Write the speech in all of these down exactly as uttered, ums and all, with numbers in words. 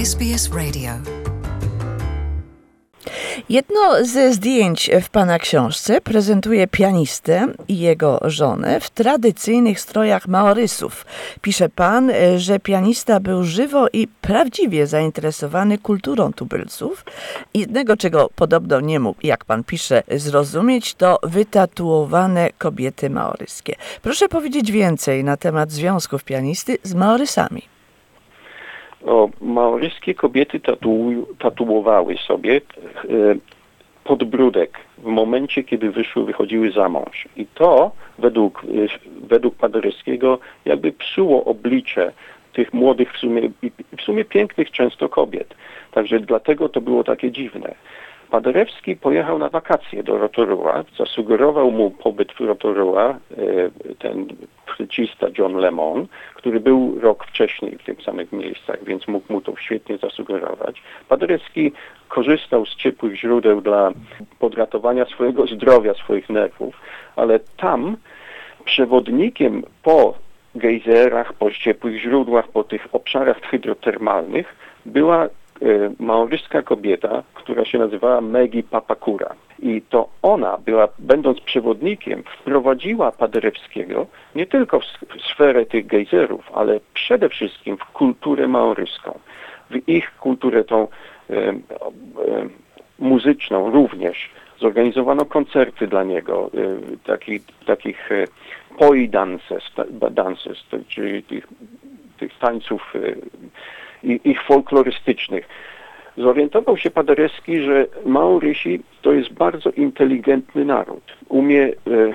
S B S Radio. Jedno ze zdjęć w pana książce prezentuje pianistę i jego żonę w tradycyjnych strojach Maorysów. Pisze pan, że pianista był żywo i prawdziwie zainteresowany kulturą tubylców. Jednego, czego podobno nie mógł, jak pan pisze, zrozumieć, to wytatuowane kobiety maoryskie. Proszę powiedzieć więcej na temat związków pianisty z Maorysami. O, maoryskie kobiety tatu, tatuowały sobie e, podbródek w momencie, kiedy wyszły, wychodziły za mąż. I to według, e, według Paderewskiego jakby psuło oblicze tych młodych, w sumie, w sumie pięknych często kobiet. Także dlatego to było takie dziwne. Paderewski pojechał na wakacje do Rotorua, zasugerował mu pobyt w Rotorua ten flecista John Lemon, który był rok wcześniej w tych samych miejscach, więc mógł mu to świetnie zasugerować. Paderewski korzystał z ciepłych źródeł dla podratowania swojego zdrowia, swoich nerwów, ale tam przewodnikiem po gejzerach, po ciepłych źródłach, po tych obszarach hydrotermalnych była maoryska kobieta, która się nazywała Megi Papakura. I to ona była, będąc przewodnikiem, wprowadziła Paderewskiego nie tylko w sferę tych gejzerów, ale przede wszystkim w kulturę maoryską. W ich kulturę tą e, e, muzyczną również. Zorganizowano koncerty dla niego, e, taki, takich e, poi dances, dances, czyli tych, tych tańców e, ich folklorystycznych. Zorientował się Paderewski, że Maorysi to jest bardzo inteligentny naród. Umie, e, e,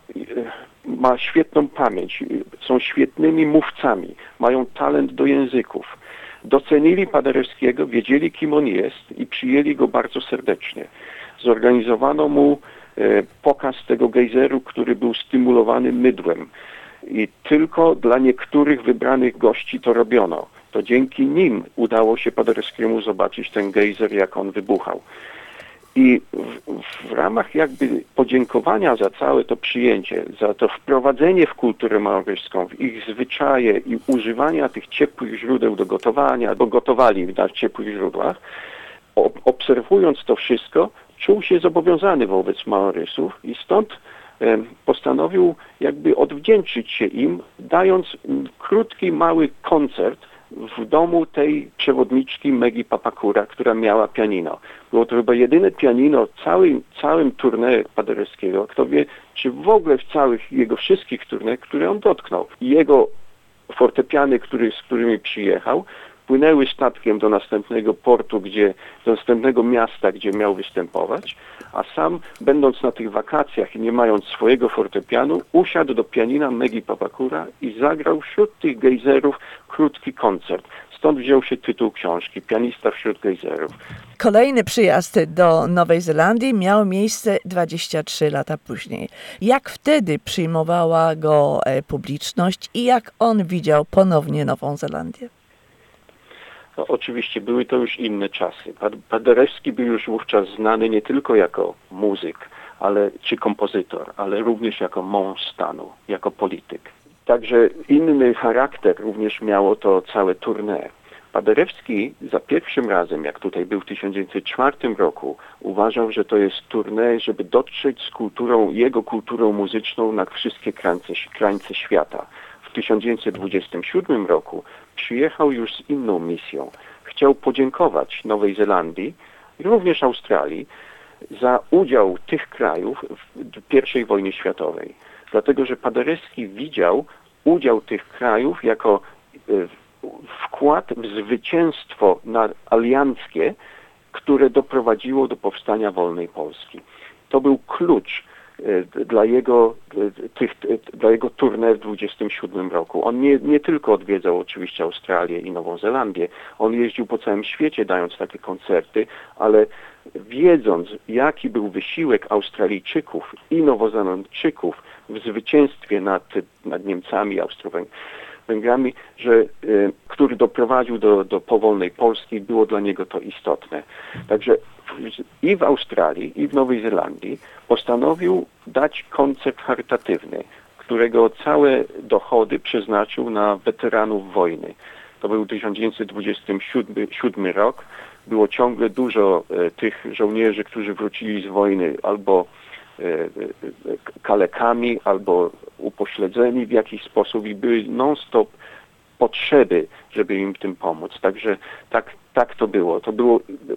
ma świetną pamięć, są świetnymi mówcami, mają talent do języków. Docenili Paderewskiego, wiedzieli, kim on jest i przyjęli go bardzo serdecznie. Zorganizowano mu e, pokaz tego gejzeru, który był stymulowany mydłem. I tylko dla niektórych wybranych gości to robiono. To dzięki nim udało się Paderewskiemu zobaczyć ten gejzer, jak on wybuchał. I w, w ramach jakby podziękowania za całe to przyjęcie, za to wprowadzenie w kulturę maoryską, w ich zwyczaje i używania tych ciepłych źródeł do gotowania, bo gotowali na ciepłych źródłach, obserwując to wszystko, czuł się zobowiązany wobec Maorysów i stąd postanowił jakby odwdzięczyć się im, dając krótki, mały koncert w domu tej przewodniczki Megi Papakura, która miała pianino. Było to chyba jedyne pianino w całym, całym tournée Paderewskiego. Kto wie, czy w ogóle w całych jego wszystkich tournée, które on dotknął. Jego fortepiany, który, z którymi przyjechał, płynęły statkiem do następnego portu, gdzie, do następnego miasta, gdzie miał występować, a sam, będąc na tych wakacjach i nie mając swojego fortepianu, usiadł do pianina Megi Papakura i zagrał wśród tych gejzerów krótki koncert. Stąd wziął się tytuł książki, Pianista wśród gejzerów. Kolejny przyjazd do Nowej Zelandii miał miejsce dwadzieścia trzy lata później. Jak wtedy przyjmowała go publiczność i jak on widział ponownie Nową Zelandię? No, oczywiście były to już inne czasy. Paderewski był już wówczas znany nie tylko jako muzyk, ale, czy kompozytor, ale również jako mąż stanu, jako polityk. Także inny charakter również miało to całe tournée. Paderewski za pierwszym razem, jak tutaj był w tysiąc dziewięćset czwartym roku, uważał, że to jest tournée, żeby dotrzeć z kulturą, jego kulturą muzyczną na wszystkie krańce, krańce świata. W tysiąc dziewięćset dwudziestym siódmym roku przyjechał już z inną misją. Chciał podziękować Nowej Zelandii i również Australii za udział tych krajów w pierwszej wojnie światowej. Dlatego, że Paderewski widział udział tych krajów jako wkład w zwycięstwo alianckie, które doprowadziło do powstania wolnej Polski. To był klucz dla jego, tych, dla jego tournée w dwudziestym siódmym roku. On nie, nie tylko odwiedzał oczywiście Australię i Nową Zelandię, on jeździł po całym świecie dając takie koncerty, ale wiedząc, jaki był wysiłek Australijczyków i Nowozelandczyków w zwycięstwie nad, nad Niemcami, Austro-Węgrami, że, y, który doprowadził do, do powolnej Polski, było dla niego to istotne. Także i w Australii, i w Nowej Zelandii postanowił dać koncert charytatywny, którego całe dochody przeznaczył na weteranów wojny. to był tysiąc dziewięćset dwudziesty siódmy rok, było ciągle dużo e, tych żołnierzy, którzy wrócili z wojny albo e, e, kalekami, albo upośledzeni w jakiś sposób i były non-stop potrzeby, żeby im w tym pomóc. Także tak, tak to było. To było.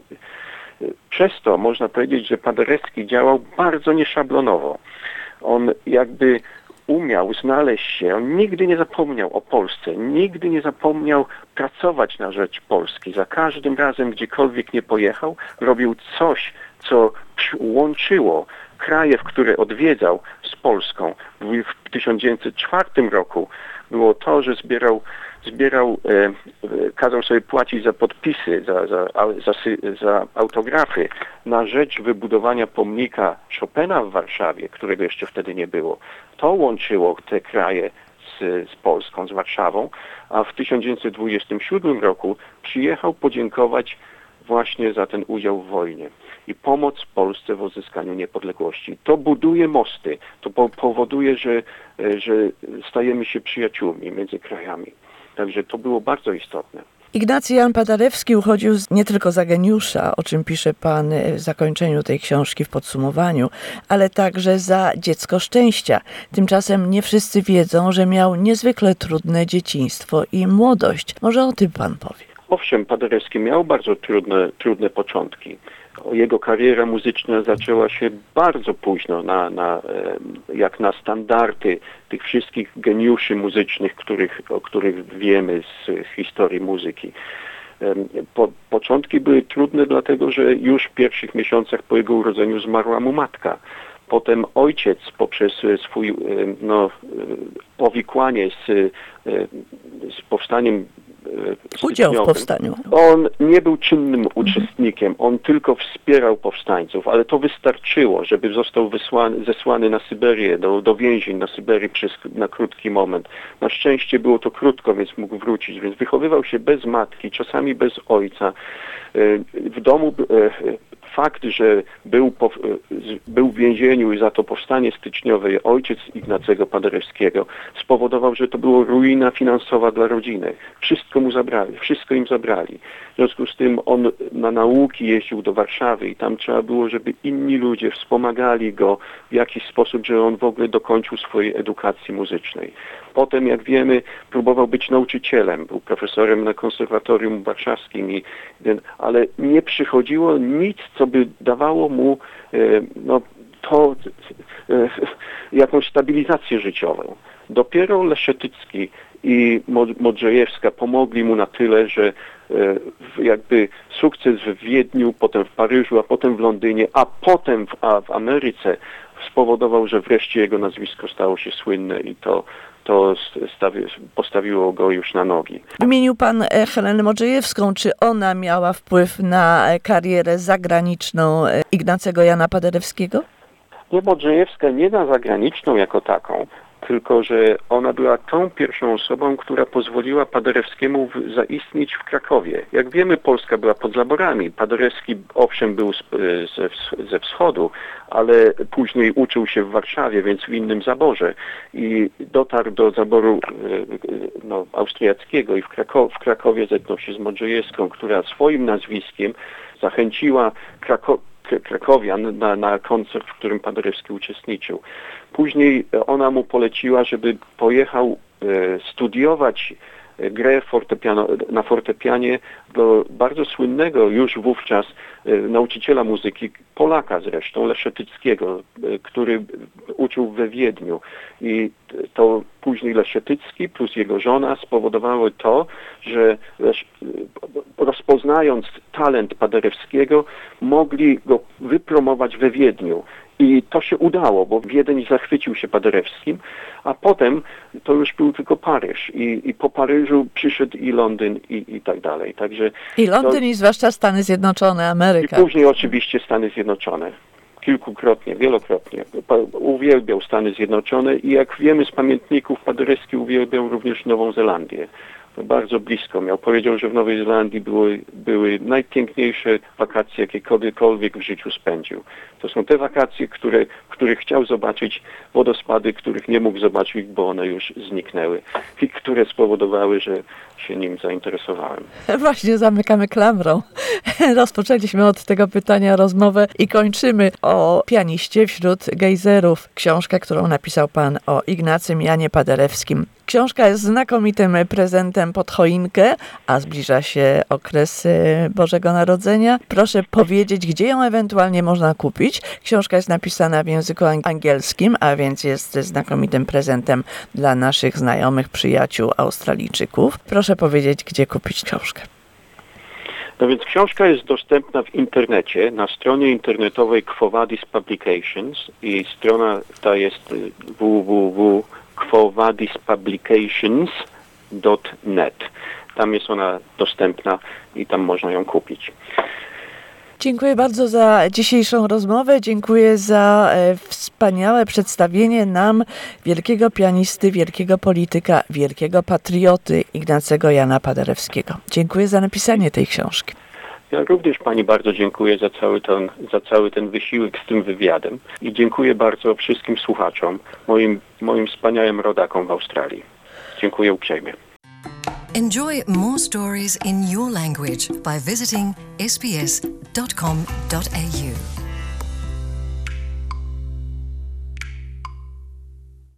Przez to można powiedzieć, że Paderewski działał bardzo nieszablonowo. On jakby umiał znaleźć się, on nigdy nie zapomniał o Polsce, nigdy nie zapomniał pracować na rzecz Polski. Za każdym razem, gdziekolwiek nie pojechał, robił coś, co łączyło kraje, w które odwiedzał, z Polską. W tysiąc dziewięćset czwartym roku było to, że zbierał, zbierał e, kazał sobie płacić za podpisy, za, za, za, za autografy na rzecz wybudowania pomnika Chopina w Warszawie, którego jeszcze wtedy nie było. To łączyło te kraje z, z Polską, z Warszawą, a w tysiąc dziewięćset dwudziestym siódmym roku przyjechał podziękować właśnie za ten udział w wojnie i pomoc Polsce w uzyskaniu niepodległości. To buduje mosty, to po powoduje, że, że stajemy się przyjaciółmi między krajami. Także to było bardzo istotne. Ignacy Jan Paderewski uchodził nie tylko za geniusza, o czym pisze pan w zakończeniu tej książki, w podsumowaniu, ale także za dziecko szczęścia. Tymczasem nie wszyscy wiedzą, że miał niezwykle trudne dzieciństwo i młodość. Może o tym pan powie? Owszem, Paderewski miał bardzo trudne, trudne początki. Jego kariera muzyczna zaczęła się bardzo późno, na, na, jak na standardy tych wszystkich geniuszy muzycznych, których, o których wiemy z historii muzyki. Po, początki były trudne, dlatego że już w pierwszych miesiącach po jego urodzeniu zmarła mu matka. Potem ojciec poprzez swój no, powikłanie z, z powstaniem Udział w powstaniu. On nie był czynnym uczestnikiem, on tylko wspierał powstańców, ale to wystarczyło, żeby został wysłany, zesłany na Syberię, do, do więzień na Syberii przez, na krótki moment. Na szczęście było to krótko, więc mógł wrócić, więc wychowywał się bez matki, czasami bez ojca. W domu fakt, że był, po, był w więzieniu za to powstanie styczniowe ojciec Ignacego Paderewskiego spowodował, że to było ruina finansowa dla rodziny. Wszystko mu zabrali, wszystko im zabrali. W związku z tym on na nauki jeździł do Warszawy i tam trzeba było, żeby inni ludzie wspomagali go w jakiś sposób, żeby on w ogóle dokończył swojej edukacji muzycznej. Potem, jak wiemy, próbował być nauczycielem, był profesorem na konserwatorium warszawskim, i, ale nie przychodziło nic, co by dawało mu no, to, jakąś stabilizację życiową. Dopiero Leszetycki i Modrzejewska pomogli mu na tyle, że jakby sukces w Wiedniu, potem w Paryżu, a potem w Londynie, a potem w, a w Ameryce spowodował, że wreszcie jego nazwisko stało się słynne i to to stawi, postawiło go już na nogi. Wymienił pan Helenę Modrzejewską. Czy ona miała wpływ na karierę zagraniczną Ignacego Jana Paderewskiego? Nie, Modrzejewska nie na zagraniczną jako taką, tylko że ona była tą pierwszą osobą, która pozwoliła Paderewskiemu w, zaistnieć w Krakowie. Jak wiemy, Polska była pod zaborami. Paderewski owszem był z, ze, ze wschodu, ale później uczył się w Warszawie, więc w innym zaborze. I dotarł do zaboru no, austriackiego i w, Krako w Krakowie zetknął się z Modrzejewską, która swoim nazwiskiem zachęciła Krako Krakowian na, na koncert, w którym Paderewski uczestniczył. Później ona mu poleciła, żeby pojechał e, studiować grę fortepiano, na fortepianie do bardzo słynnego już wówczas e, nauczyciela muzyki, Polaka zresztą, Leszetyckiego, e, który uczył we Wiedniu. I to później Leszetycki plus jego żona spowodowały to, że rozpoznając talent Paderewskiego, mogli go wypromować we Wiedniu. I to się udało, bo Wiedeń zachwycił się Paderewskim, a potem to już był tylko Paryż. I, i po Paryżu przyszedł i Londyn i, i tak dalej. Także I Londyn to, i zwłaszcza Stany Zjednoczone, Ameryka. I później oczywiście Stany Zjednoczone. Kilkukrotnie, wielokrotnie. Uwielbiał Stany Zjednoczone i jak wiemy z pamiętników, Paderewski uwielbiał również Nową Zelandię. bardzo blisko miał. Powiedział, że w Nowej Zelandii były, były najpiękniejsze wakacje, jakiekolwiek w życiu spędził. To są te wakacje, które, których chciał zobaczyć, wodospady, których nie mógł zobaczyć, bo one już zniknęły i które spowodowały, że się nim zainteresowałem. Właśnie zamykamy klamrą. Rozpoczęliśmy od tego pytania rozmowę i kończymy o pianiście wśród gejzerów. Książkę, którą napisał pan o Ignacym Janie Paderewskim. Książka jest znakomitym prezentem pod choinkę, a zbliża się okres Bożego Narodzenia. Proszę powiedzieć, gdzie ją ewentualnie można kupić. Książka jest napisana w języku angielskim, a więc jest znakomitym prezentem dla naszych znajomych, przyjaciół Australijczyków. Proszę powiedzieć, gdzie kupić książkę. No więc książka jest dostępna w internecie, na stronie internetowej Quo Vadis Publications i strona ta jest w w w kropka quo vadis publications kropka net. Tam jest ona dostępna i tam można ją kupić. Dziękuję bardzo za dzisiejszą rozmowę. Dziękuję za e, wspaniałe przedstawienie nam wielkiego pianisty, wielkiego polityka, wielkiego patrioty Ignacego Jana Paderewskiego. Dziękuję za napisanie tej książki. Ja również pani bardzo dziękuję za cały ten, za cały ten wysiłek z tym wywiadem i dziękuję bardzo wszystkim słuchaczom, moim, moim wspaniałym rodakom w Australii. Dziękuję uprzejmie. Enjoy more stories in your language by visiting s b s dot com dot a u.